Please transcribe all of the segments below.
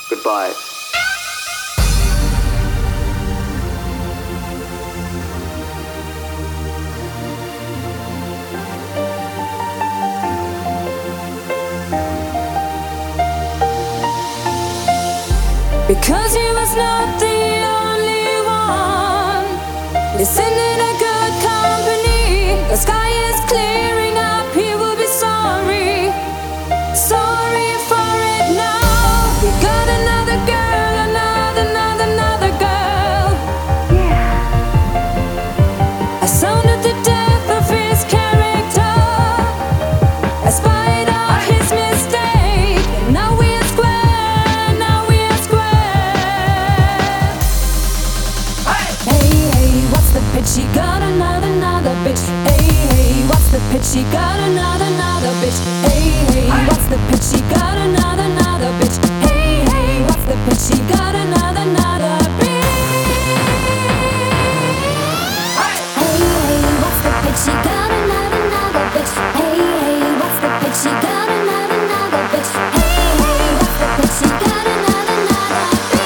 Goodbye. Because he was not the only one. Listen in a good company. The sky is clearing up. He will be sorry. Sorry for it now. We got another girl, another girl. Yeah. I sounded the death of his character. I spied out his mistake. Now we are square. Now we are square. Hey, hey, what's the pitch? He got another bitch. Hey, hey, what's the pitch? He got another bitch. Hey, hey, what's the pitch? He got another bitch. Hey, hey, what's the pitch? He got another bitch. Hey, hey, what's the pitch? He got another bitch. Hey, hey, what's the pitch? He got another bitch. Hey, hey, what's the pitch? He got another bitch.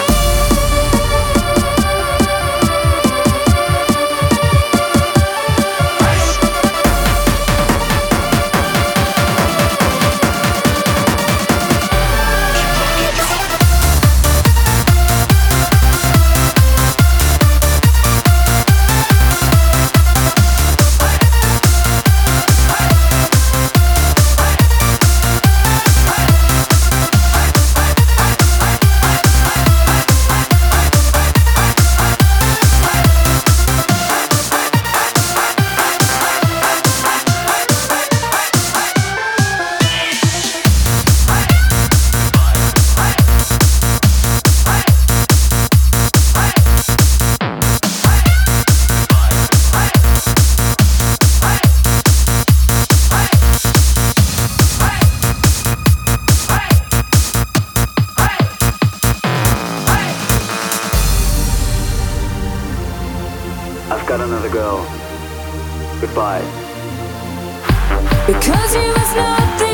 I've got another girl. Goodbye. Because he was not the